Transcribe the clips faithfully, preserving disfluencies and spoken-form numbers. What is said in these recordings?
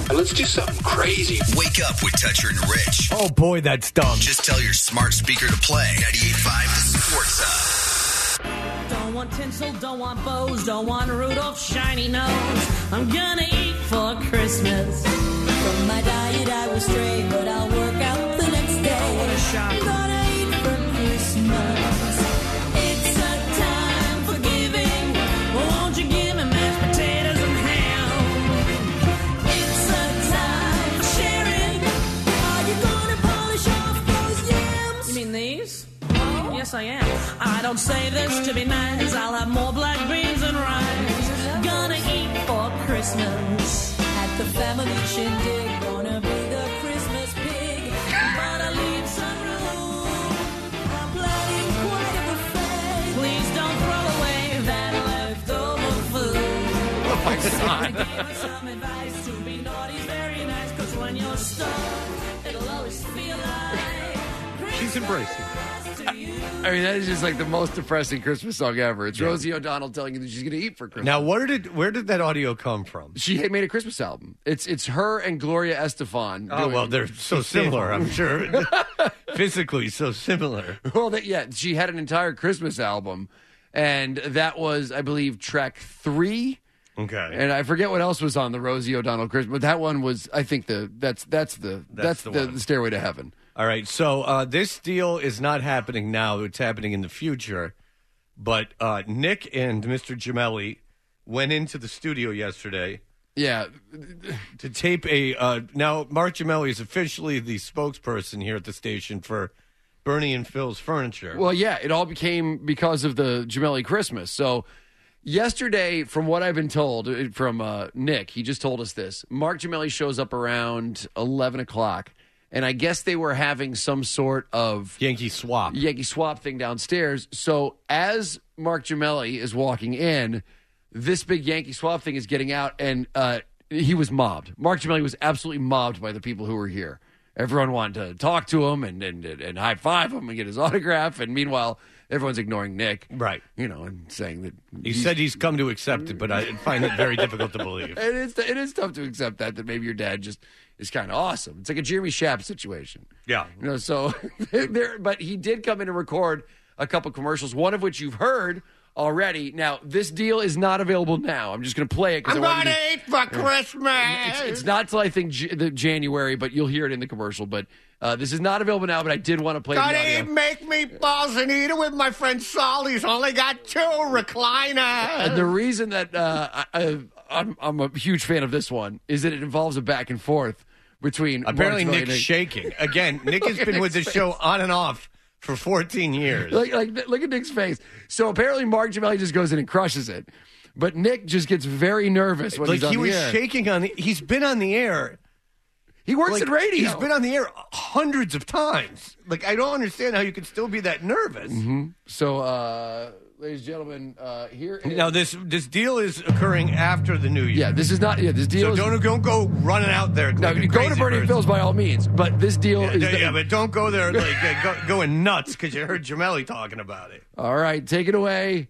And let's do something crazy. Wake up with Toucher and Rich. Oh, boy, that's dumb. Just tell your smart speaker to play ninety-eight point five The Sports Hub. Don't want tinsel, don't want bows, don't want Rudolph's shiny nose. I'm gonna eat for Christmas. From my diet I was stray, but I'll work out the next day. Oh, what a shock. I'm gonna eat for Christmas. It's a time for giving. Won't you give me mashed potatoes and ham? It's a time for sharing. Are you gonna polish off those yams? You mean these? No? Yes, I am. I don't say this to be nice. I'll have more black beans and rice. Gonna eat for Christmas. At the family shindig, gonna be the Christmas pig. But I leave some room. I'm planning quite a buffet. Please don't throw away that leftover food. Oh, my God. Give us some advice to be naughty, very nice. Cause when you're stuck, it'll always feel like She's embracing. I mean, that is just like the most depressing Christmas song ever. It's Rosie O'Donnell telling you that she's going to eat for Christmas. Now, where did where did that audio come from? She had made a Christmas album. It's it's her and Gloria Estefan. Oh, doing- well, they're so similar, I'm sure. Physically so similar. Well, that, yeah, she had an entire Christmas album, and that was, I believe, track three. Okay. And I forget what else was on the Rosie O'Donnell Christmas, but that one was, I think, the that's that's the That's that's, the the, one. the Stairway to Heaven. All right, so uh, this deal is not happening now. It's happening in the future. But uh, Nick and Mister Gemelli went into the studio yesterday Yeah, to tape a... Uh, now, Mark Gemelli is officially the spokesperson here at the station for Bernie and Phil's Furniture. well, yeah, it all became because of the Gemelli Christmas. So yesterday, from what I've been told uh, from uh, Nick, he just told us this. Mark Gemelli shows up around eleven o'clock, and I guess they were having some sort of Yankee swap. Yankee swap thing downstairs. So as Mark Gemelli is walking in, this big Yankee swap thing is getting out, and uh, he was mobbed. Mark Gemelli was absolutely mobbed by the people who were here. Everyone wanted to talk to him and and, and high five him and get his autograph, and meanwhile, everyone's ignoring Nick. Right. You know, and saying that He said he's come to accept it, but I find it very difficult to believe. it is it is tough to accept that that maybe your dad just is kind of awesome. It's like a Jeremy Schaap situation. Yeah. You know, so there, but he did come in and record a couple commercials, one of which you've heard already. Now, this deal is not available now. I'm just going to play it. I'm going to eat for Christmas. It's, it's not till I think J- the January, but you'll hear it in the commercial. But uh, this is not available now, but I did want to play the Gotta audio. eat, make meatballs and eat it with my friend Saul. He's only got two recliners. And the reason that uh, I, I, I'm, I'm a huge fan of this one is that it involves a back and forth between Apparently, Mark Gemelli Nick's and- shaking. Again, Nick has Look at been with the Nick's show face. on and off for fourteen years. Like, like, look at Nick's face. So apparently, Mark Gemelli just goes in and crushes it, but Nick just gets very nervous when like he's on he the was air. shaking on the. He's been on the air. He works Like, in radio. He's been on the air hundreds of times. Like I don't understand how you could still be that nervous. So, uh, ladies and gentlemen, uh, here. Is, Now this this deal is occurring after the New Year. yeah, this is not. Yeah, this deal So is. don't don't go running out there. no, like a you go to crazy Bernie and person. Phil's by all means, but this deal Yeah, is. yeah, yeah, but don't go there like uh, go, going nuts because you heard Gemelli talking about it. all right, take it away,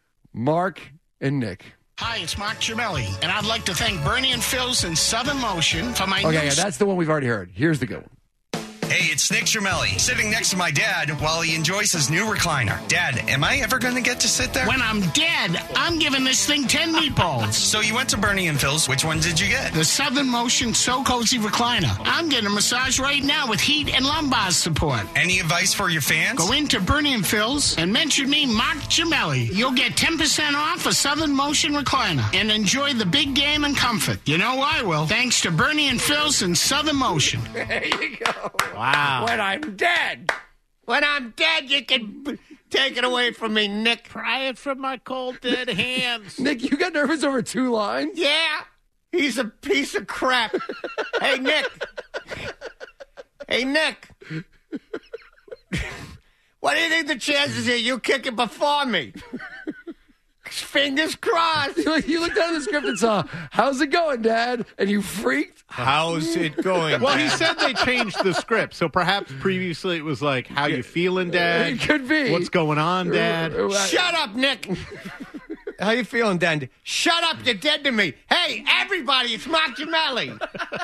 Mark and Nick. Hi, it's Mark Gemelli, and I'd like to thank Bernie and Phil's and Southern Motion for my Okay, new yeah, that's the one we've already heard. Here's the good one. Hey, it's Nick Gemelli, sitting next to my dad while he enjoys his new recliner. Dad, am I ever going to get to sit there? When I'm dead, I'm giving this thing ten meatballs. So you went to Bernie and Phil's. Which one did you get? The Southern Motion So Cozy Recliner. I'm getting a massage right now with heat and lumbar support. Any advice for your fans? Go into Bernie and Phil's and mention me, Mark Gemelli. You'll get ten percent off a Southern Motion Recliner and enjoy the big game and comfort. You know I will. Thanks to Bernie and Phil's and Southern Motion. There you go. Wow. When I'm dead. When I'm dead, you can take it away from me, Nick. Pry it from my cold, dead hands. Nick, you got nervous over two lines? Yeah, he's a piece of crap. Hey, Nick. Hey, Nick. What do you think the chances are you kick it before me? Fingers crossed. You look- you looked down at the script and saw, how's it going, Dad? And you freaked? How's it going? Well, he said they changed the script, so perhaps previously it was like, how you feeling, Dad? It could be. What's going on, Dad? Uh, uh, Shut up, Nick. How you feeling, Dan? Shut up, you're dead to me. Hey, everybody, it's Mark Gemelli.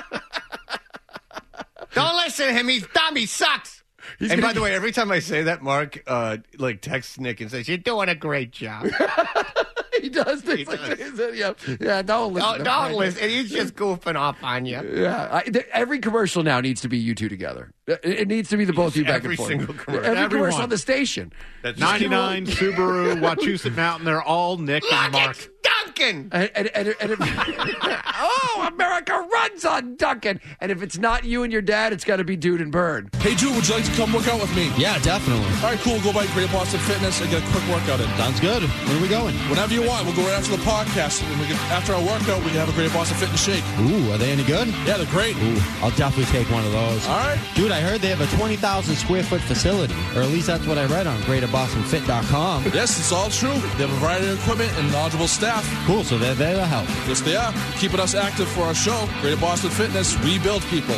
Don't listen to him. He's dumb. He sucks. He's and by the way, every time I say that, Mark uh, like texts Nick and says, "You're doing a great job." He does things He like does. that. Yeah, yeah. Don't listen. Don't, to don't him. listen. He's just goofing off on you. Yeah, I, th- every commercial now needs to be you two together. It, it needs to be the both of you back Every and forth. single commercial. Every Everyone. commercial on the station. That's ninety-nine, Subaru, Wachusett Mountain, they're all Nick and Look, Mark. it's Duncan. And, and, and, and if, oh, America runs on Duncan. And if it's not you and your dad, it's got to be Dude and Bird. Hey, Drew, would you like to come work out with me? Yeah, definitely. All right, cool. We'll go by Great Boston Fitness and get a quick workout in. Sounds good. Where are we going? Whenever you want. We'll go right after the podcast. And we can, after our workout, we can have a Great Boston Fitness shake. Ooh, are they any good? Yeah, they're great. Ooh, I'll definitely take one of those. All right. Dude, I heard they have a twenty thousand square foot facility, or at least that's what I read on greater boston fit dot com. Yes, it's all true. They have a variety of equipment and knowledgeable staff. Cool, so they're there to help. Yes, they are. Keeping us active for our show. Greater Boston Fitness. We build people.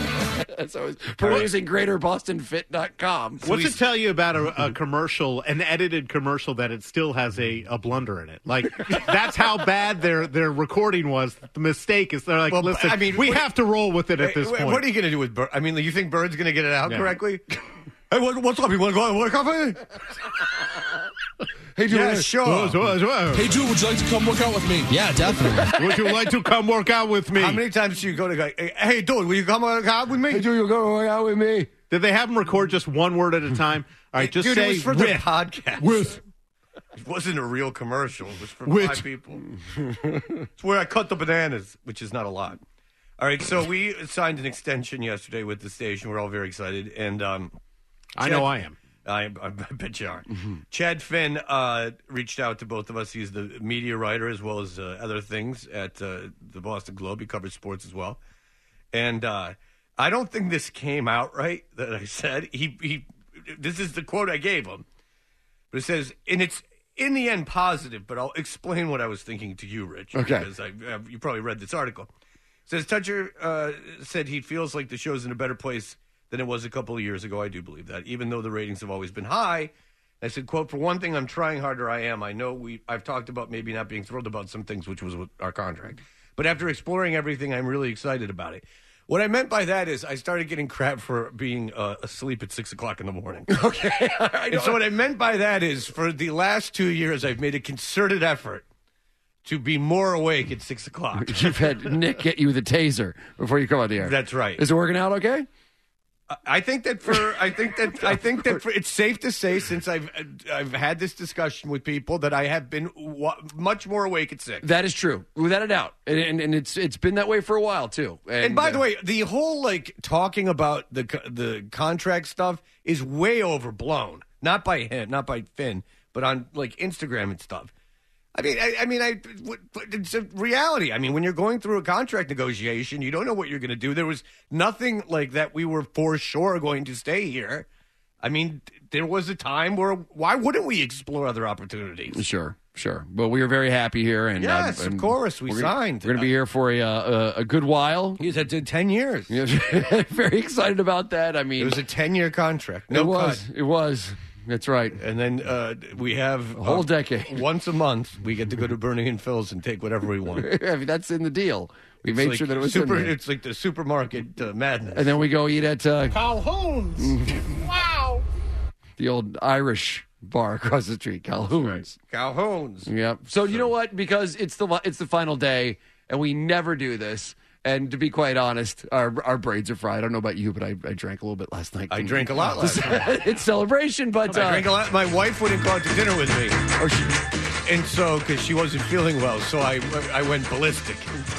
So it's producing greater boston fit dot com. What's it tell you about a, a commercial, an edited commercial, that it still has a, a blunder in it? Like, that's how bad their their recording was. The mistake is they're like, Well, listen, I mean, we what- have to roll with it at this Wait, point. What are you going to do with Bird? I mean, you think Bird's going to get it out Yeah. correctly? Hey, what, what's up? You want to go and work out with me? Hey, Dude, Yeah, sure. Whoa, whoa, whoa. Hey, Drew, would you like to come work out with me? Yeah, definitely. Would you like to come work out with me? How many times do you go to go, hey, hey, dude, will you come work out with me? Hey, Dude, you'll go work out with me. Did they have them record just one word at a time? All right, just Dude, say it was for with. the podcast. With. It wasn't a real commercial. It was for With. five people. It's where I cut the bananas, which is not a lot. All right, so we signed an extension yesterday with the station. We're all very excited. And um, I know I am. I, I bet you are. Chad Finn uh, reached out to both of us. He's the media writer as well as uh, other things at uh, the Boston Globe. He covers sports as well. And uh, I don't think this came out right that I said. He, he, this is the quote I gave him. But it says, and it's in the end positive, but I'll explain what I was thinking to you, Rich. Okay. Because I, uh, you probably read this article. It says, Toucher uh, said he feels like the show's in a better place than it was a couple of years ago. I do believe that, even though the ratings have always been high. I said, quote, for one thing, I'm trying harder. I am. I know we. I've talked about maybe not being thrilled about some things, which was with our contract. But after exploring everything, I'm really excited about it. What I meant by that is I started getting crap for being uh, asleep at six o'clock in the morning. Okay. I And so what I meant by that is for the last two years, I've made a concerted effort to be more awake at six o'clock. You've had Nick get you the taser before you come on the air. That's right. Is it working out okay? I think that for I think that I think that for, it's safe to say, since I've I've had this discussion with people, that I have been w- much more awake at six. That is true, without a doubt, and, and, and it's it's been that way for a while too. And, And by the uh, way, the whole like talking about the co- the contract stuff is way overblown. Not by him, not by Finn, but on like Instagram and stuff. I mean, I, I mean, I it's a reality. I mean, when you're going through a contract negotiation, you don't know what you're going to do. There was nothing like that. We were for sure going to stay here. I mean, there was a time where why wouldn't we explore other opportunities? Sure, sure. But we are very happy here, and Yes, um, of and course, we we're gonna- signed. We're going to be here for a uh, a, a good while. He's had ten years. Very excited about that. I mean, It was a ten-year contract. No it was. cut. It was. That's right. And then uh, we have A whole uh, decade. Once a month, we get to go to Burning and Phil's and take whatever we want. I mean, that's in the deal. We It's made like sure that it was super. in there. It's like the supermarket uh, madness. And then we go eat at uh, Calhoun's. Wow. the old Irish bar across the street, Calhoun's. Calhoun's. Yep. So you know what? Because it's the it's the final day, and we never do this. And to be quite honest, our our braids are fried. I don't know about you, but I, I drank a little bit last night. I drank a lot last night. It's celebration, but I uh, drank a lot. My wife wouldn't go out to dinner with me, or she, and so because she wasn't feeling well, so I I went ballistic.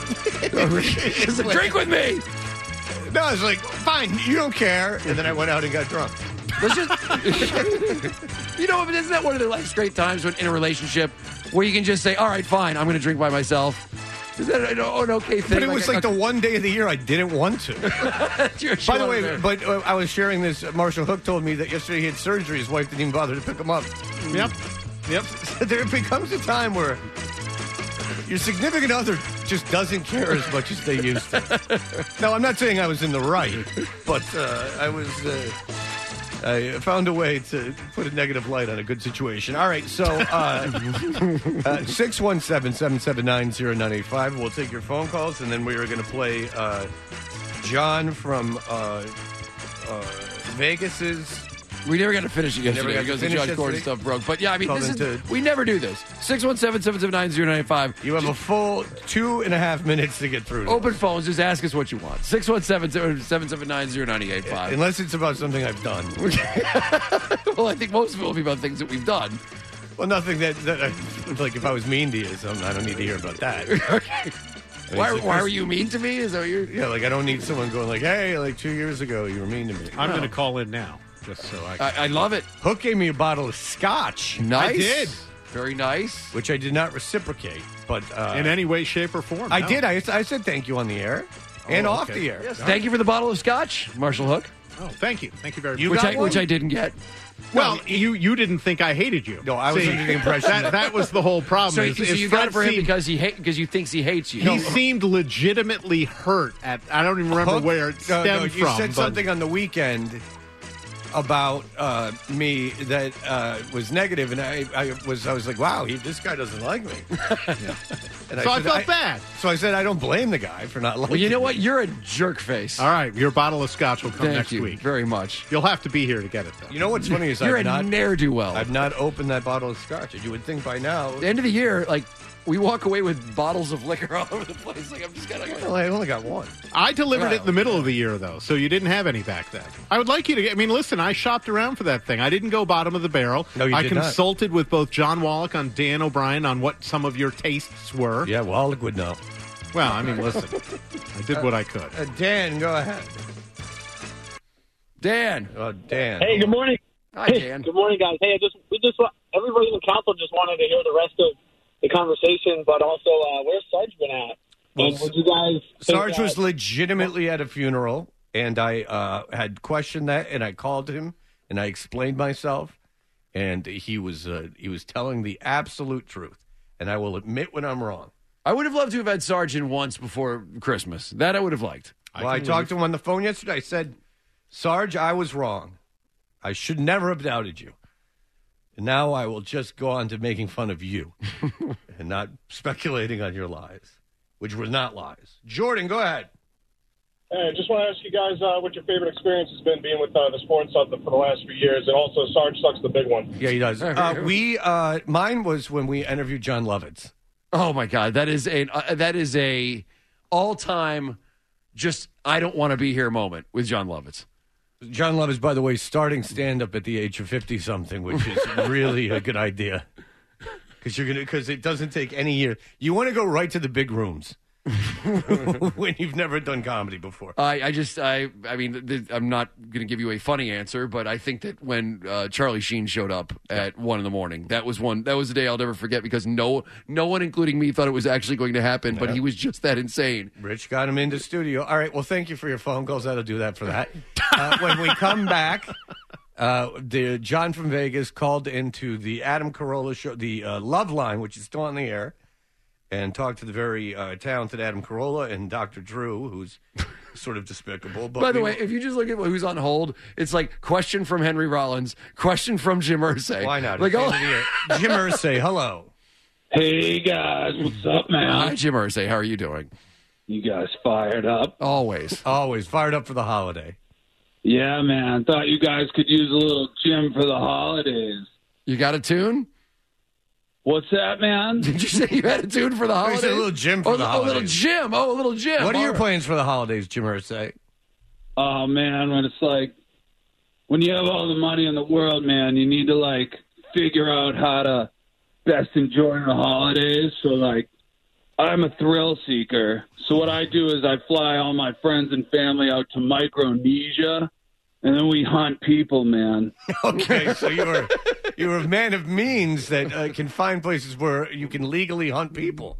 She's like, drink with me. No, I was like, fine, you don't care, and then I went out and got drunk. Let's just, you know, isn't that one of the like great times when in a relationship where you can just say, all right, fine, I'm going to drink by myself. Is that an, an okay thing? But it was like the one day of the year I didn't want to. By the way, but uh, I was sharing this. uh, Marshall Hook told me that yesterday he had surgery. His wife didn't even bother to pick him up. Yep. Yep. There becomes a time where your significant other just doesn't care as much as they used to. Now, I'm not saying I was in the right, but uh, I was. Uh, I found a way to put a negative light on a good situation. All right, so uh, six one seven, seven seven nine, zero nine eight five. We'll take your phone calls, and then we are going to play uh, John from uh, uh, Vegas's. We never got to finish it yesterday got to because the finish Josh Gordon yesterday? stuff broke. But yeah, I mean, Called this is, into- we never do this. six one seven, seven seven nine, zero nine eight five. You have a full two and a half minutes to get through. to Open us. phones, just ask us what you want. six one seven, seven seven nine, zero nine eight five. Unless it's about something I've done. Well, I think most of it will be about things that we've done. Well, nothing that, that I, like if I was mean to you, so I don't need to hear about that. Okay. I mean, Why, it's like why this- were you mean to me? Is that what you're... Yeah, like I don't need someone going like, hey, like two years ago you were mean to me. I'm No. going to call in now, just so I can. I, I love it. Hook gave me a bottle of scotch. Nice. I did. Very nice. Which I did not reciprocate, but uh, in any way, shape, or form. I no. did. I, I said thank you on the air and Oh, off okay. the air. Yes, thank you for the bottle of scotch, Marshall Hook, Oh, thank you. Thank you very much. You which got I, one? which I didn't get. Well, you you didn't think I hated you. No, I was See, under the impression that, that was the whole problem. So, is, so is you Fred got it for him seemed- because he hate because you thinks he hates you. he seemed legitimately hurt at. I don't even remember Hook? where it No, stemmed no, you from. said but- something on the weekend about uh, me that uh, was negative, and I, I was I was like, wow, he, this guy doesn't like me. And So I said, felt bad. So I said, I don't blame the guy for not liking Well, you know me. what? You're a jerk face. All right, your bottle of scotch will come Thank next you week. very much. You'll have to be here to get it, though. You know what's funny is You're I've a not ne'er-do-well. I've not opened that bottle of scotch. You would think by now. At the end of the year, like, we walk away with bottles of liquor all over the place. Like, I'm just gonna. Well, I only got one. I delivered it in the Well, middle of the year, though, so you didn't have any back then. I would like you to get. I mean, listen, I shopped around for that thing. I didn't go bottom of the barrel. No, you I did not. consulted with both John Wallach and Dan O'Brien on what some of your tastes were. Yeah, Wallach would know. Well, I mean, listen, I did what I could. Uh, Dan, go ahead. Dan. Oh, Dan. Hey, good morning. Hi, Hey, Dan. good morning, guys. Hey, I just we just wa- everybody in the council just wanted to hear the rest of the conversation, but also uh, where's Sarge been at? Well, And would you guys? think Sarge that- was legitimately at a funeral, and I uh, had questioned that, and I called him, and I explained myself, and he was uh, he was telling the absolute truth, and I will admit when I'm wrong. I would have loved to have had Sarge in once before Christmas. That I would have liked. Well, I, talked to him on the phone yesterday. I said, Sarge, I was wrong. I should never have doubted you. And now I will just go on to making fun of you and not speculating on your lies, which were not lies. Jordan, go ahead. Hey, I just want to ask you guys uh, what your favorite experience has been being with uh, the Sports Something for the last few years, and also Sarge sucks the big one. Yeah, he does. Uh, we uh, mine was when we interviewed John Lovitz. Oh my God, that is a uh, that is a all time just I don't want to be here moment with John Lovitz. John Lovitz, by the way, starting stand up at the age of fifty something, which is really a good idea because you're gonna because it doesn't take any year. You want to go right to the big rooms when you've never done comedy before. I, I just, I, I mean, th- I'm not going to give you a funny answer, but I think that when uh, Charlie Sheen showed up at one in the morning, that was one, that was a day I'll never forget because no, no one, including me, thought it was actually going to happen, but Yeah. he was just that insane. Rich got him into studio. All right. Well, thank you for your phone calls. That'll do that for that. Uh, when we come back, uh, the John from Vegas called into the Adam Carolla show, the uh, Love Line, which is still on the air, and talked to the very uh, talented Adam Carolla and Doctor Drew, who's sort of despicable. But By the we- way, if you just look at who's on hold, it's like question from Henry Rollins, question from Jim Irsay. why not? Like, It's oh, the end of the year. Jim Irsay, hello. Hey guys, what's up, man? Hi, Jim Irsay. How are you doing? You guys fired up? Always. Always fired up for the holiday. Yeah, man. Thought you guys could use a little Jim for the holidays. You got a tune? What's that, man? Did you say you had a tune for the Oh, holidays? he said a little Jim for oh, the oh, holidays. a little Jim. Oh, a little Jim. What are All your right. plans for the holidays, Jim Irsay? Oh man, when it's like when you have all the money in the world, man, you need to like figure out how to best enjoy the holidays. So like I'm a thrill seeker. So what I do is I fly all my friends and family out to Micronesia, and then we hunt people, man. Okay, so you're you're a man of means that uh, can find places where you can legally hunt people.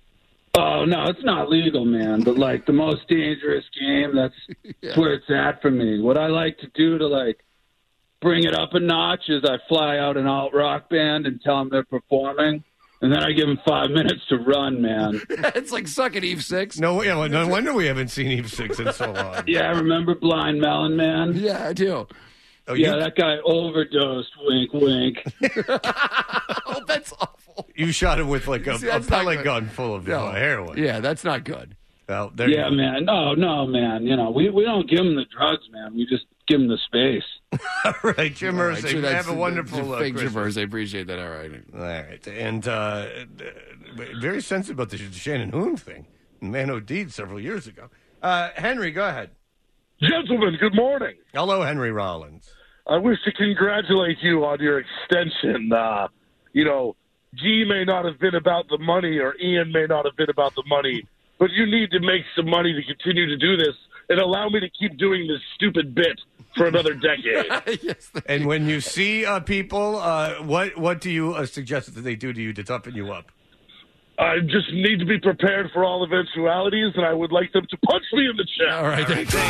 Oh no, it's not legal, man. But like the most dangerous game, that's, that's where it's at for me. What I like to do to like bring it up a notch is I fly out an alt rock band and tell them they're performing, and then I give them five minutes to run, man. It's like sucking Eve Six. No, yeah, well, no wonder we haven't seen Eve Six in so long. Yeah, I remember Blind Melon Man. Yeah, I do. Oh, yeah, you- that guy overdosed. Wink, wink. Oh, that's awful. You shot him with like a, See, a that's not pellet good. gun full of No. uh, heroin. Yeah, that's not good. Well, there Yeah, you go. man. No, no, man. You know, we, we don't give him the drugs, man. We just give him the space. All right, Jim All right, Irsay, sure, that's- have a wonderful that's uh, fake Jim Christmas. Irsay. I appreciate that. All right. All right, and uh, very sensitive about the Shannon Hoon thing. Man O'Deed several years ago. Uh, Henry, go ahead. Gentlemen, good morning. Hello, Henry Rollins. I wish to congratulate you on your extension. Uh, you know, G may not have been about the money, or Ian may not have been about the money, but you need to make some money to continue to do this and allow me to keep doing this stupid bit for another decade. Yes. And when you see uh, people, uh, what what do you uh, suggest that they do to you to toughen you up? I just need to be prepared for all eventualities, and I would like them to punch me in the chest. All right. Thank you.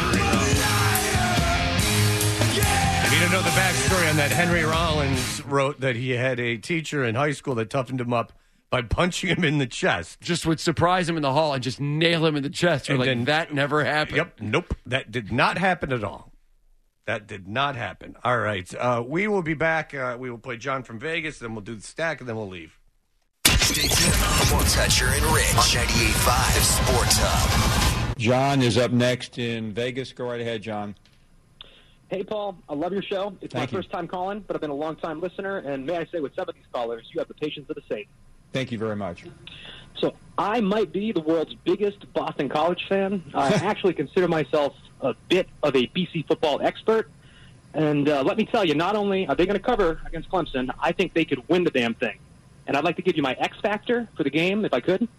If you don't know the backstory on that, Henry Rollins wrote that he had a teacher in high school that toughened him up by punching him in the chest. Just would surprise him in the hall and just nail him in the chest. We're And like, then- that never happened. Yep, nope, that did not happen at all. That did not happen. All right, uh, we will be back. Uh, we will play John from Vegas, then we'll do the stack, and then we'll leave. Stay tuned. More Toucher and Rich on ninety-eight point five Sports Hub. John is up next in Vegas. Go right ahead, John. Hey, Paul. I love your show. It's Thank my you. first time calling, but I've been a long-time listener, and may I say with some of these callers, you have the patience of a saint. Thank you very much. So I might be the world's biggest Boston College fan. I actually consider myself a bit of a B C football expert. And uh, let me tell you, not only are they going to cover against Clemson, I think they could win the damn thing. And I'd like to give you my X factor for the game, if I could.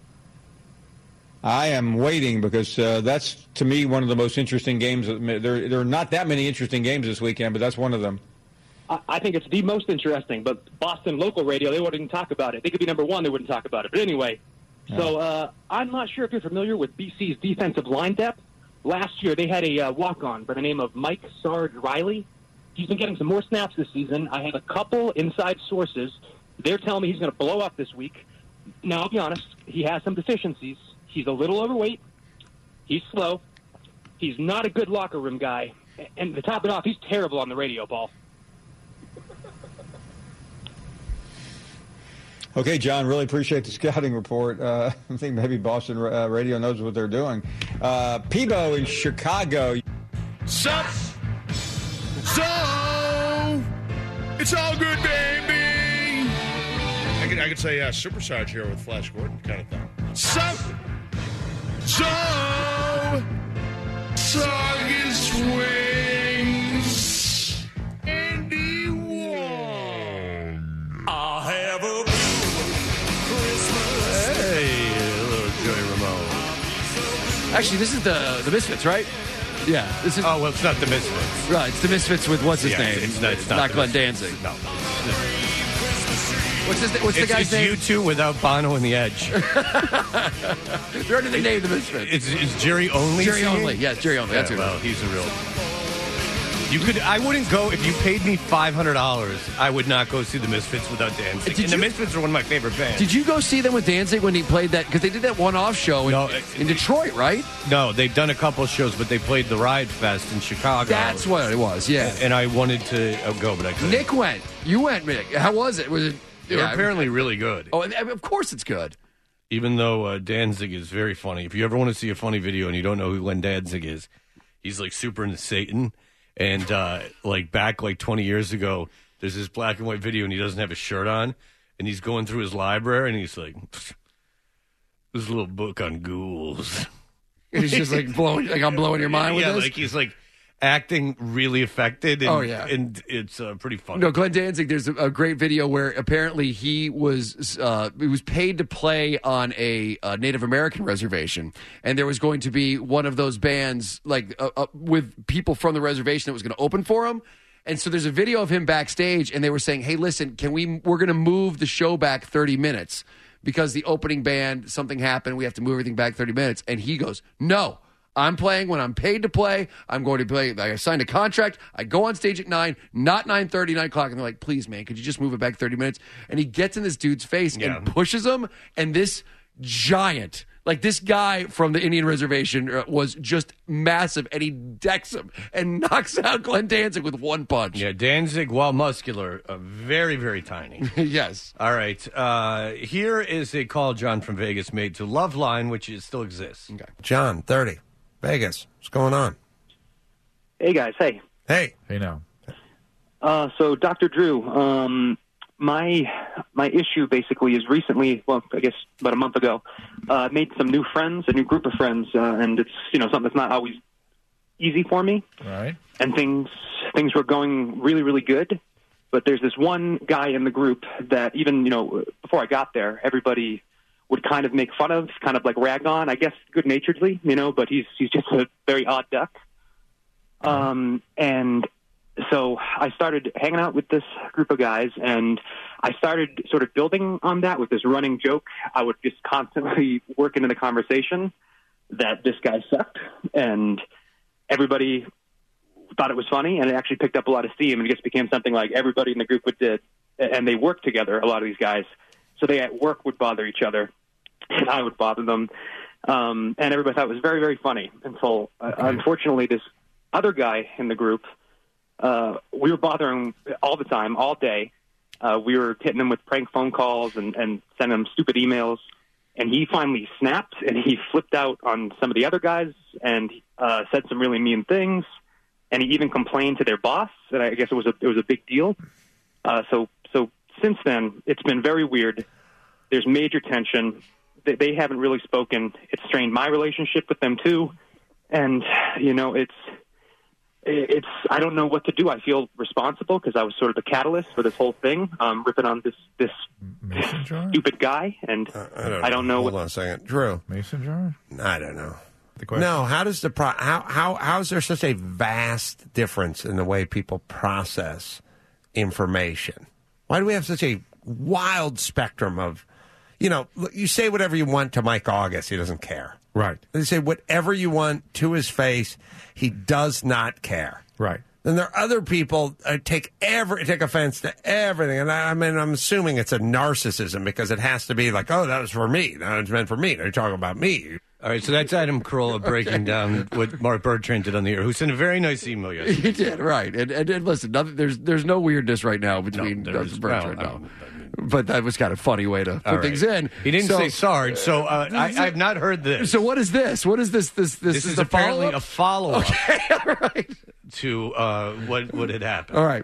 I am waiting because uh, that's, to me, one of the most interesting games. There, there are not that many interesting games this weekend, but that's one of them. I, I think it's the most interesting. But Boston local radio, they wouldn't even talk about it. They could be number one, they wouldn't talk about it. But anyway, so uh, I'm not sure if you're familiar with B C's defensive line depth. Last year, they had a uh, walk-on by the name of Mike Sarge Riley. He's been getting some more snaps this season. I have a couple inside sources. They're telling me he's going to blow up this week. Now, I'll be honest, he has some deficiencies. He's a little overweight. He's slow. He's not a good locker room guy. And to top it off, he's terrible on the radio, Paul. Okay, John, really appreciate the scouting report. Uh, I think maybe Boston uh, Radio knows what they're doing. Uh, Peebo in Chicago. Sup? So, it's all good, baby. I could, I could say uh, Supercharge here with Flash Gordon kind of thing. Sup? So, Saugus wings. Andy Wong. I have a Hey, little Joey Ramone. Actually, this is the the Misfits, right? Yeah. This is. Oh, well, it's not the Misfits. Right, it's the Misfits with what's his Yeah, name? it's not- it's not not the Glenn Misfits. Danzig. No. What's his? What's the It's, guy's it's name? you two without Bono and the Edge. They're under the name the Misfits. It's, it's Jerry Only. Jerry singing? Only. Yes, Jerry Only. That's yeah, who it well, is. he's a real. You could. I wouldn't go if you paid me five hundred dollars. I would not go see the Misfits without Danzig. Did and the you- Misfits are one of my favorite bands. Did you go see them with Danzig when he played that? Because they did that one-off show in, No, in Detroit, right? No, they've done a couple shows, but they played the Ride Fest in Chicago. That's what it was. Yeah. And I wanted to uh, go, but I couldn't. Nick went. You went, Nick. How was it? Was it? They're yeah, apparently really good. Oh, and of course it's good. Even though uh, Danzig is very funny. If you ever want to see a funny video and you don't know who Glenn Danzig is, he's like super into Satan. And uh, like back like twenty years ago, there's this black and white video and he doesn't have a shirt on. And he's going through his library and he's like, this little book on ghouls. He's just like blowing, like I'm blowing your mind with yeah, this. like he's like acting really affected. And, Oh, yeah. And it's uh, pretty funny. No, Glenn Danzig. There's a, a great video where apparently he was uh, he was paid to play on a, a Native American reservation, and there was going to be one of those bands like uh, uh, with people from the reservation that was going to open for him. And so there's a video of him backstage, and they were saying, "Hey, listen, can we? We're going to move the show back thirty minutes because the opening band something happened. We have to move everything back thirty minutes." And he goes, "No." I'm playing when I'm paid to play. I'm going to play. I signed a contract. I go on stage at nine, not nine thirty, nine o'clock. And they're like, please, man, could you just move it back thirty minutes? And he gets in this dude's face Yeah. and pushes him. And this giant, Like, this guy from the Indian Reservation uh, was just massive, and he decks him and knocks out Glenn Danzig with one punch. Yeah, Danzig, while muscular, uh, very, very tiny. Yes. All right. Uh, here is a call John from Vegas made to Loveline, which is, still exists. Okay. John, thirty, Vegas. What's going on? Hey, guys. Hey. Hey. Hey, now. Uh, so, Doctor Drew, um, my my issue basically is recently, well, I guess about a month ago, uh, I made some new friends, a new group of friends, uh, and it's, you know, something that's not always easy for me. Right. And things things were going really, really good. But there's this one guy in the group that even, you know, before I got there, everybody would kind of make fun of, kind of like rag on, I guess good-naturedly, you know, but he's he's just a very odd duck. Um, and so I started hanging out with this group of guys, and I started sort of building on that with this running joke. I would just constantly work into the conversation that this guy sucked, and everybody thought it was funny, and it actually picked up a lot of steam, and it just became something like everybody in the group would did, and they worked together, a lot of these guys. So they at work would bother each other, and I would bother them, um, and everybody thought it was very, very funny until, uh, unfortunately, this other guy in the group, uh, we were bothering all the time, all day. Uh, we were hitting him with prank phone calls and, and sending him stupid emails, and he finally snapped, and he flipped out on some of the other guys and uh, said some really mean things, and he even complained to their boss, and I guess it was a it was a big deal. Uh, so so since then, it's been very weird. There's major tension. They, they haven't really spoken. It's strained my relationship with them too, and you know it's. It's I don't know what to do. I feel responsible because I was sort of the catalyst for this whole thing, um, ripping on this this, this stupid guy, and uh, I don't know. I don't know Hold what, on a second, Drew. Mason jar? I don't know. The question. No, how does the pro- how how how is there such a vast difference in the way people process information? Why do we have such a wild spectrum of, you know, you say whatever you want to Mike August, he doesn't care. Right. They say whatever you want to his face, he does not care. Right. Then there are other people uh, take every take offense to everything, and I, I mean, I'm assuming it's a narcissism because it has to be like, oh, that was for me, that was meant for me. They're talking about me. All right, so that's Adam Carolla breaking okay. down what Mark Bertrand did on the air, who sent a very nice email yesterday. He did, right. And, and, and listen, nothing, there's there's no weirdness right now between no, Doctor Bertrand. Well, no. But that was kind of a funny way to put right. things in. He didn't so, say Sarge, so uh, I, I've not heard this. So what is this? What is this? This this, this is, is apparently follow-up? a follow-up okay, all right. to uh, what what had happened. All right.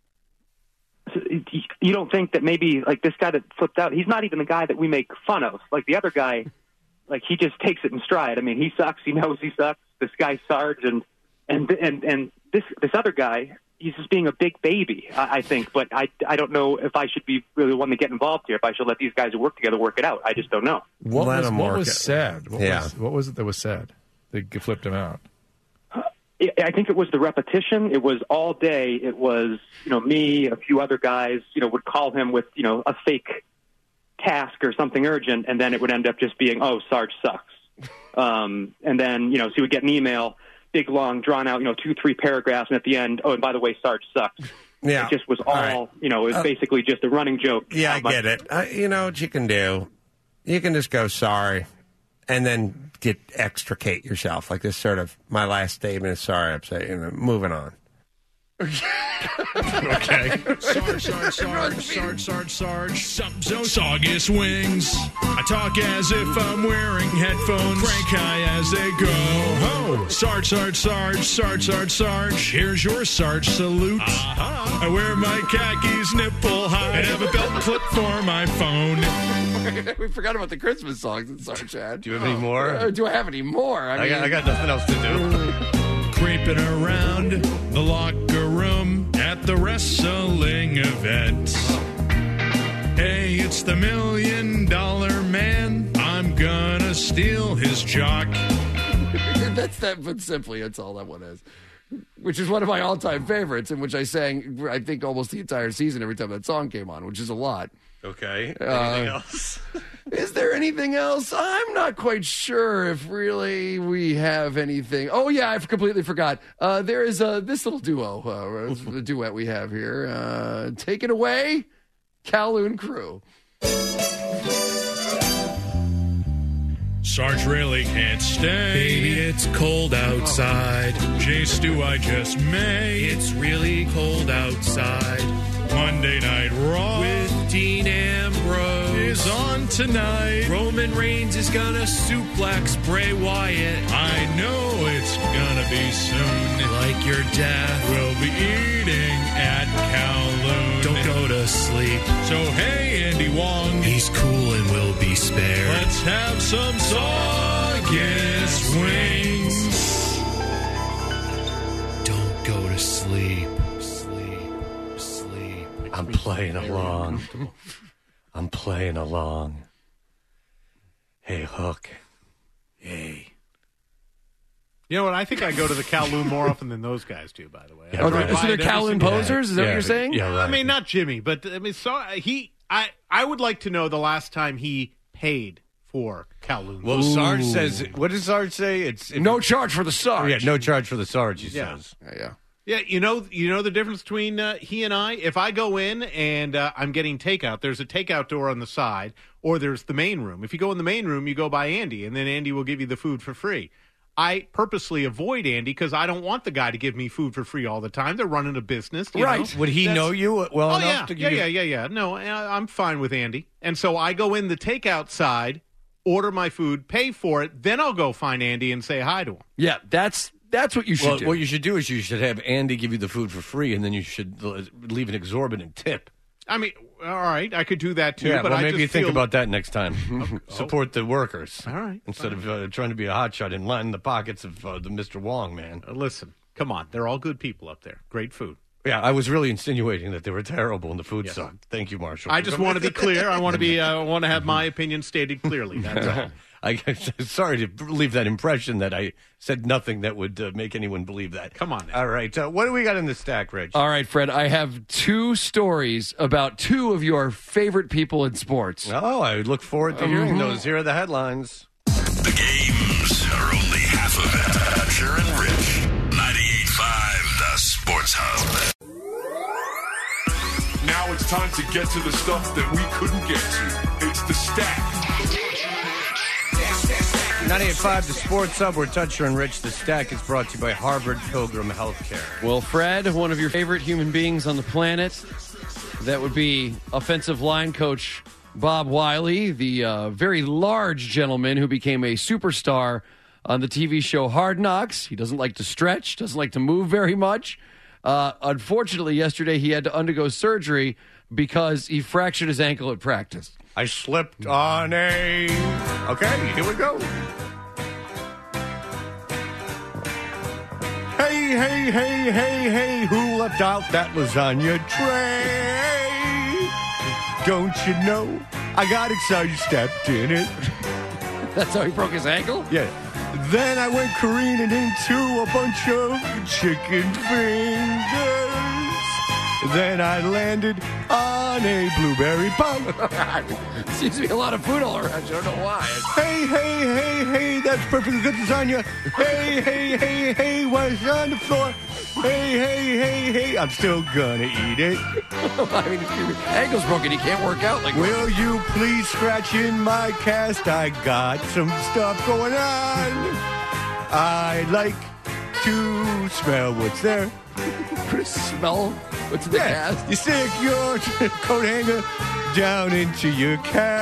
You don't think that maybe like this guy that flipped out? He's not even the guy that we make fun of. Like the other guy, like he just takes it in stride. I mean, he sucks. He knows he sucks. This guy's Sarge, and and and and this this other guy. He's just being a big baby, I, I think. But I, I don't know if I should be really the one to get involved here. If I should let these guys who work together work it out. I just don't know. What let was, him what work was it. said? What yeah. Was, what was it that was said? They flipped him out. I think it was the repetition. It was all day. It was, you know, me, a few other guys, you know, would call him with, you know, a fake task or something urgent, and then it would end up just being, oh, Sarge sucks. Um, and then, you know, so he would get an email, big, long, drawn out, you know, two, three paragraphs, and at the end, oh, and by the way, Sarge sucks. Yeah. It just was all, all right. you know, it was uh, basically just a running joke. Yeah, I get it. Uh, you know what you can do? You can just go sorry and then get extricate yourself. Like this sort of, my last statement is sorry, I'm saying, you know, moving on. Okay. Sarge, Sarge, Sarge, Sarge, Sarge, Sarge. Something so soggiest wings. I talk as if I'm wearing headphones. Crank high as they go. Ho! Sarge, Sarge, Sarge, Sarge, Sarge, Sarge. Here's your Sarge salute. Uh-huh. I wear my khakis nipple high and have a belt clip for my phone. We forgot about the Christmas songs that Sarge had. Do you have any more? Uh, do I have any more? I, I, mean, got, I got nothing else to do. Creeping around the locker room at the wrestling event. Hey, it's the Million Dollar Man. I'm gonna steal his jock. That's that, but simply, that's all that one is. Which is one of my all-time favorites, in which I sang, I think, almost the entire season every time that song came on, which is a lot. Okay. Uh, Anything else? Is there anything else? I'm not quite sure if really we have anything. Oh, yeah, I completely forgot. Uh, there is uh, this little duo, uh, the duet we have here. Uh, take it away, Kowloon Crew. Sarge really can't stay. Baby, it's cold outside. Jay Stu, I just may. It's really cold outside. Monday Night Raw with Dean Ambrose is on tonight. Roman Reigns is gonna suplex Bray Wyatt. I know it's gonna be soon. Like your death. We'll be eating at Kowloon. Don't go to sleep. So hey, Andy Wong. He's cool and will be spared. Let's have some Saugus wings. Don't go to sleep. I'm playing along. I'm playing along. Hey, Hook. Hey. You know what? I think I go to the Kowloon more often than those guys do, by the way. Yeah, oh, right. So they're Kowloon posers? Is that yeah, what you're saying? Yeah, right. I mean, not Jimmy, but I mean, so he. I I would like to know the last time he paid for Kowloon. Well, Ooh. Sarge says, what does Sarge say? It's it, no charge for the Sarge. Yeah, no charge for the Sarge, he Yeah. says. Yeah, yeah. Yeah, you know, you know the difference between uh, he and I. If I go in and uh, I'm getting takeout, there's a takeout door on the side, or there's the main room. If you go in the main room, you go by Andy, and then Andy will give you the food for free. I purposely avoid Andy because I don't want the guy to give me food for free all the time. They're running a business, you Right. know? Would he That's- know you well oh, enough yeah. to yeah, give yeah, you... yeah, yeah. No, I- I'm fine with Andy, and so I go in the takeout side, order my food, pay for it, then I'll go find Andy and say hi to him. Yeah, that's that's what you should well, do. what you should do is you should have Andy give you the food for free, and then you should uh, leave an exorbitant tip. I mean, all right, I could do that too. Yeah, but well, I maybe just you think feel- about that next time. Oh. Support the workers. All right. Instead of uh, trying to be a hotshot and line the pockets of uh, the Mister Wong, man. Uh, listen, come on. They're all good people up there. Great food. Yeah, I was really insinuating that they were terrible and the food Yes. sucked. Thank you, Marshall. I just want to be clear. I want to be. Uh, I want to have my opinion stated clearly. That's all. I, sorry to leave that impression that I said nothing that would uh, make anyone believe that. Come on now. All right. Uh, what do we got in the stack, Rich? All right, Fred, I have two stories about two of your favorite people in sports. Oh, I look forward to hearing Mhm. those. Here are the headlines. The games are only half of it. Thatcher and Rich. ninety-eight point five, the Sports Hub. Now it's time to get to the stuff that we couldn't get to. It's the stack. ninety-eight point five, the Sports Hub, where Toucher and Rich. The stack is brought to you by Harvard Pilgrim Healthcare. Well, Fred, one of your favorite human beings on the planet, that would be offensive line coach Bob Wiley, the uh, very large gentleman who became a superstar on the T V show Hard Knocks. He doesn't like to stretch, doesn't like to move very much. Uh, unfortunately, yesterday he had to undergo surgery because he fractured his ankle at practice. I slipped on a... Okay, here we go. Hey, hey, hey, hey, hey, who left out that lasagna tray? Don't you know? I got excited, stepped in it. That's how he broke his ankle? Yeah. Then I went careening into a bunch of chicken fingers. Then I landed on a blueberry pie. Seems to be a lot of food all around. I don't know why. Hey, hey, hey, hey, that's perfectly good lasagna. Hey, hey, hey, hey, what's on the floor? Hey, hey, hey, hey, I'm still gonna eat it. I mean, if your ankle's broken, you can't work out like Will you please scratch in my cast? I got some stuff going on. I like to smell what's there. Smell what's in the Yeah, cast? you stick your coat hanger down into your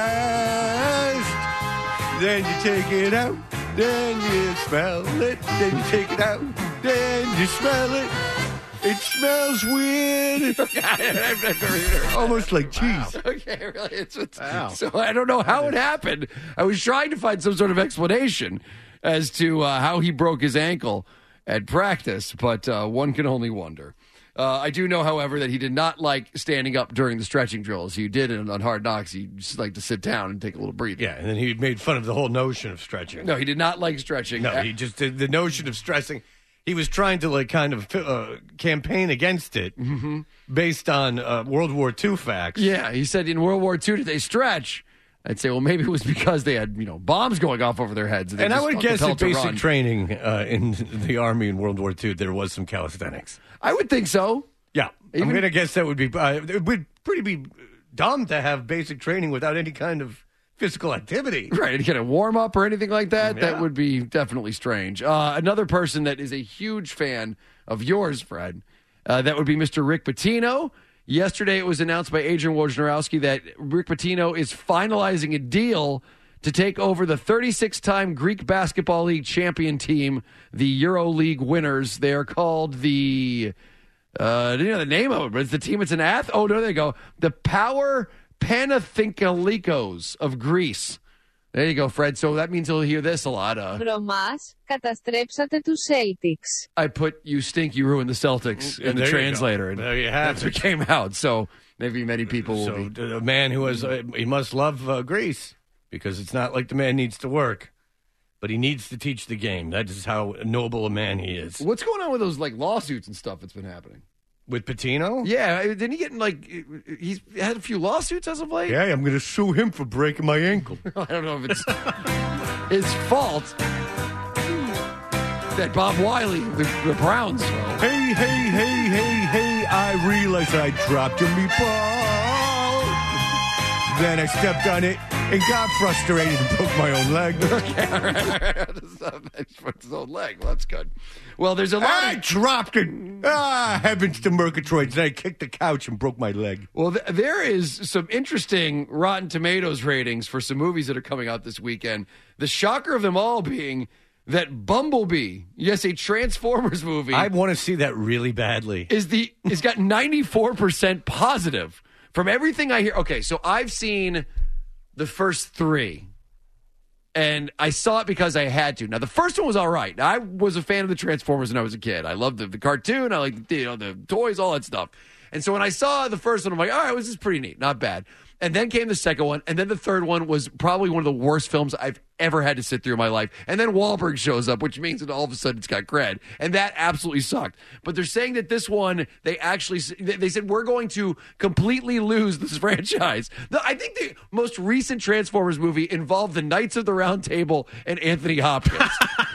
cast. Then you take it out. Then you smell it. Then you take it out. Then you smell it. It smells weird. Almost like cheese. Okay, really? It's, it's, So I don't know how it happened. I was trying to find some sort of explanation as to uh, how he broke his ankle at practice, but uh, one can only wonder. Uh, I do know, however, that he did not like standing up during the stretching drills. He did it on Hard Knocks. He just liked to sit down and take a little breather. Yeah, and then he made fun of the whole notion of stretching. No, he did not like stretching. No, he just did the notion of stressing. He was trying to like kind of uh, campaign against it based on uh, World War Two facts. Yeah, he said in World War Two, did they stretch? I'd say, well, maybe it was because they had, you know, bombs going off over their heads. they And I just would felt guess compelled that to basic run. training uh, in the Army in World War Two, there was some calisthenics. I would think so. Yeah. Even- I'm going to guess that would be, uh, it would pretty be dumb to have basic training without any kind of physical activity. Right, to get a warm up or anything like that, Yeah. that would be definitely strange. Uh, another person that is a huge fan of yours, Fred, uh, that would be Mister Rick Pitino. Yesterday, it was announced by Adrian Wojnarowski that Rick Pitino is finalizing a deal to take over the thirty-six time Greek Basketball League champion team, the Euro League winners. They are called the, uh, I didn't know the name of it, but it's the team. It's an Ath. Oh, no, there you go. The Power Panathinaikos of Greece. There you go, Fred. So that means you'll hear this a lot. Uh, Βρωμάς, καταστρέψατε τους Celtics. I put you stink, you ruined the Celtics Yeah, in the there you translator. go. And There you have that's what it. came out. So maybe many people will So be. a man who has, uh, he must love uh, Greece because it's not like the man needs to work, but he needs to teach the game. That is how noble a man he is. What's going on with those like lawsuits and stuff that's been happening? With Pitino? Yeah, didn't he get in, like, he's had a few lawsuits as of late? Yeah, I'm going to sue him for breaking my ankle. I don't know if it's his fault that Bob Wiley, the, the Browns. Well, Hey, hey, hey, hey, hey, I realized I dropped a meatball. Then I stepped on it and got frustrated and broke my own leg. Okay, all right, all right. That's his own leg. Well, that's good. Well, there's a lot I of... dropped it. Ah, heavens to Murgatroyd. Then I kicked the couch and broke my leg. Well, th- there is some interesting Rotten Tomatoes ratings for some movies that are coming out this weekend. The shocker of them all being that Bumblebee, yes, a Transformers movie, I want to see that really badly. is the is got ninety-four percent positive from everything I hear. Okay, so I've seen the first three, and I saw it because I had to. Now, the first one was all right. I was a fan of the Transformers when I was a kid. I loved the, the cartoon. I liked the, you know, the toys, all that stuff. And so when I saw the first one, I'm like, all right, this is pretty neat, not bad. And then came the second one, and then the third one was probably one of the worst films I've ever had to sit through in my life. And then Wahlberg shows up, which means that all of a sudden it's got cred. And that absolutely sucked. But they're saying that this one, they actually, they said, we're going to completely lose this franchise. The, I think the most recent Transformers movie involved the Knights of the Round Table and Anthony Hopkins.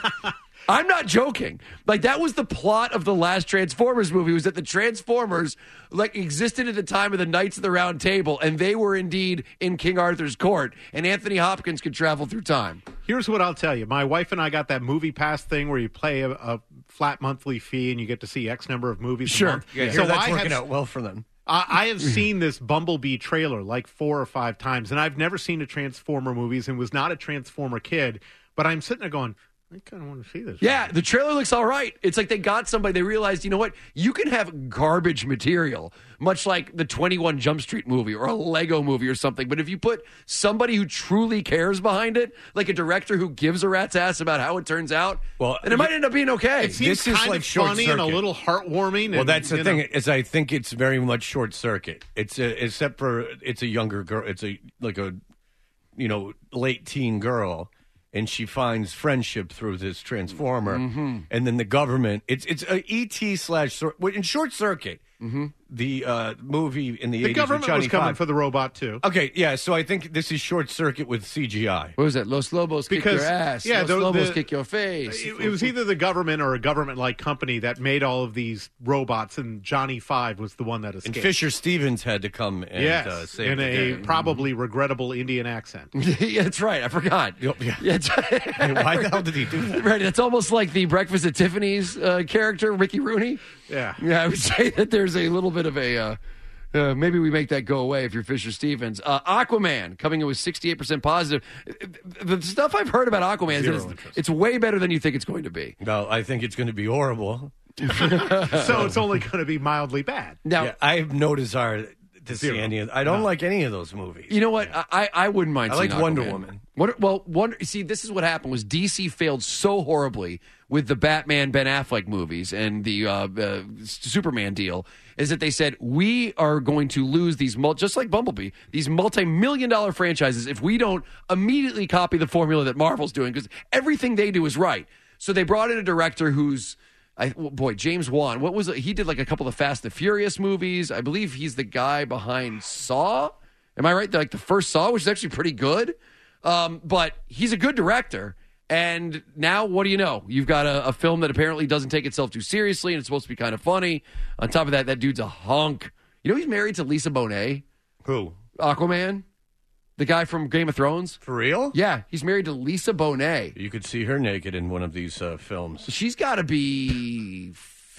I'm not joking. Like, that was the plot of the last Transformers movie, was that the Transformers, like, existed at the time of the Knights of the Round Table, and they were indeed in King Arthur's court, and Anthony Hopkins could travel through time. Here's what I'll tell you. My wife and I got that movie pass thing where you pay a, a flat monthly fee and you get to see X number of movies a Sure. month. Yeah, so that's I working have, out well for them. I, I have seen this Bumblebee trailer like four or five times, and I've never seen a Transformer movies and was not a Transformer kid, but I'm sitting there going, I kind of want to see this. Yeah, the trailer looks all right. It's like they got somebody, they realized, you know what? You can have garbage material, much like the twenty-one Jump Street movie or a Lego movie or something. But if you put somebody who truly cares behind it, like a director who gives a rat's ass about how it turns out, well, then it might end up being okay. It seems This is kind like of short funny and a circuit. little heartwarming. Well, and, that's the you thing. know. Is I think it's very much short circuit. It's a, except for it's a younger girl. It's a like a you know late teen girl, and she finds friendship through this Transformer, Mhm. and then the government. It's it's a E T slash Sor- in Short Circuit. Mm-hmm. The uh, movie in the The eighties with government Johnny was coming Five. for the robot, too. Okay, yeah. So I think this is Short Circuit with C G I. What was that? Los Lobos kick Because- your ass. yeah, Los the- Lobos the- kick your face. It, it was either the government or a government-like company that made all of these robots, and Johnny Five was the one that And escaped. Fisher Stevens had to come and yes, uh, save in the a day. probably regrettable Indian accent. Yeah, that's right. I forgot. yeah. Yeah, it's- Why the hell did he do that? Right, that's almost like the Breakfast at Tiffany's uh, character, Ricky Rooney. Yeah. Yeah, I would say that there's a little bit of a, uh, uh, maybe we make that go away if you're Fisher Stevens. Uh, Aquaman, coming in with sixty-eight percent positive. The stuff I've heard about Aquaman is that Zero it's, it's way better than you think it's going to be. No, I think it's going to be horrible. So it's only going to be mildly bad. Now, Yeah, I have no desire to see Zero. any of. I don't No. like any of those movies. You know what? I, I wouldn't mind I seeing liked Wonder Aquaman. Woman. What, well, Wonder, see, this is what happened was D C failed so horribly with the Batman Ben Affleck movies and the uh, uh, Superman deal is that they said, we are going to lose these, mul- just like Bumblebee, these multi-million dollar franchises if we don't immediately copy the formula that Marvel's doing, because everything they do is right. So they brought in a director who's, I, well, boy, James Wan. What was it? He did like a couple of Fast and Furious movies. I believe he's the guy behind Saw. Am I right? Like the first Saw, which is actually pretty good. Um, but he's a good director. And now, what do you know? You've got a, a film that apparently doesn't take itself too seriously, and it's supposed to be kind of funny. On top of that, that dude's a hunk. You know he's married to Lisa Bonet? Who? Aquaman? The guy from Game of Thrones. For real? Yeah, he's married to Lisa Bonet. You could see her naked in one of these uh, films. She's got to be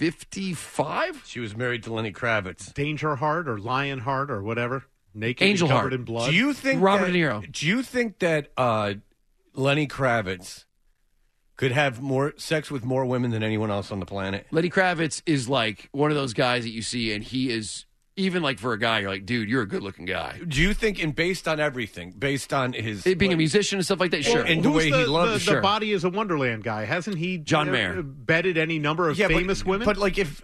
fifty-five? She was married to Lenny Kravitz. Danger Heart or Lion Heart or whatever. Naked Angel and covered Heart. in blood. Do you think Robert that, De Niro. Do you think that uh, Lenny Kravitz could have more sex with more women than anyone else on the planet? Lenny Kravitz is like one of those guys that you see, and he is, even like for a guy, you're like, dude, you're a good-looking guy. Do you think, and based on everything, based on his... It being like, a musician and stuff like that, Well, sure. and the Who's way the, he loves the, sure. the Body is a Wonderland guy. Hasn't he John uh, Mayer. betted any number of yeah, famous but, women? But like if...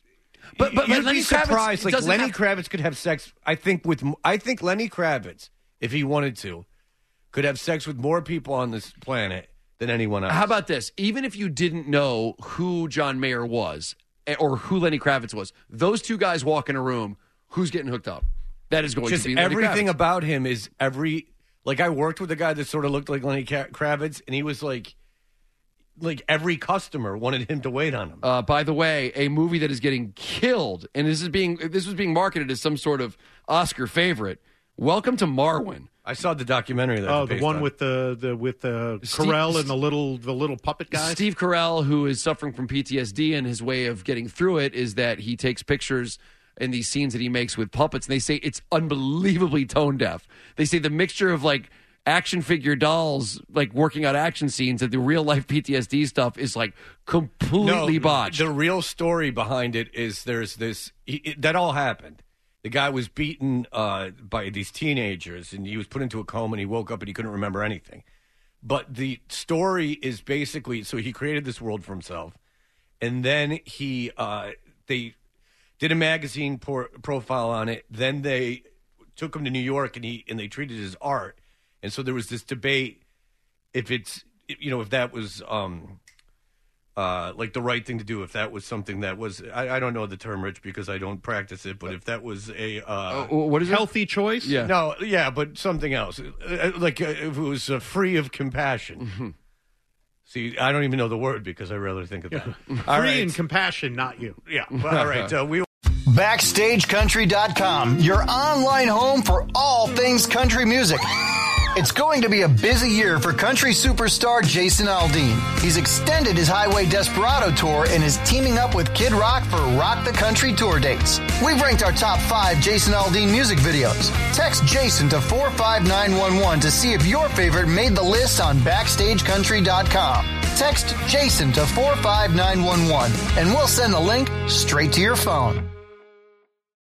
But, but, You'd but Lenny be Kravitz surprised. Like doesn't Lenny have- Kravitz could have sex. I think with. I think Lenny Kravitz, if he wanted to, could have sex with more people on this planet than anyone else. How about this? Even if you didn't know who John Mayer was eh, or who Lenny Kravitz was, those two guys walk in a room, who's getting hooked up? That is going Just to be Lenny everything Kravitz. about him is every. Like I worked with a guy that sort of looked like Lenny Kravitz, and he was like, like every customer wanted him to wait on him. Uh, by the way, a movie that is getting killed, and this is being this was being marketed as some sort of Oscar favorite. Welcome to Marwen. I saw the documentary. That oh, was the based one on. with the, the with the Steve- Carell and the little the little puppet guy. Steve Carell, who is suffering from P T S D, and his way of getting through it is that he takes pictures in these scenes that he makes with puppets, and they say it's unbelievably tone deaf. They say the mixture of like action figure dolls, like working out action scenes, and the real life P T S D stuff is like completely no, botched. The real story behind it is there's this he, it, that all happened. The guy was beaten uh, by these teenagers, and he was put into a coma, and he woke up and he couldn't remember anything. But the story is basically so he created this world for himself, and then he uh, they did a magazine por- profile on it. Then they took him to New York, and he and they treated it as art. And so there was this debate if it's, you know, if that was um, uh, like the right thing to do, if that was something that was, I, I don't know the term, Rich, because I don't practice it, but if that was a uh, Uh, what is it? Healthy choice? Yeah. No, yeah, but something else. Uh, Like uh, if it was uh, free of compassion. Mm-hmm. See, I don't even know the word because I rather think of that. Free All right. and compassion, not you. Yeah. Well, all right. Uh, we. Backstage Country dot com, your online home for all things country music. It's going to be a busy year for country superstar Jason Aldean. He's extended his Highway Desperado tour and is teaming up with Kid Rock for Rock the Country tour dates. We've ranked our top five Jason Aldean music videos. Text Jason to four five nine one one to see if your favorite made the list on Backstage Country dot com. Text Jason to four five nine one one and we'll send the link straight to your phone.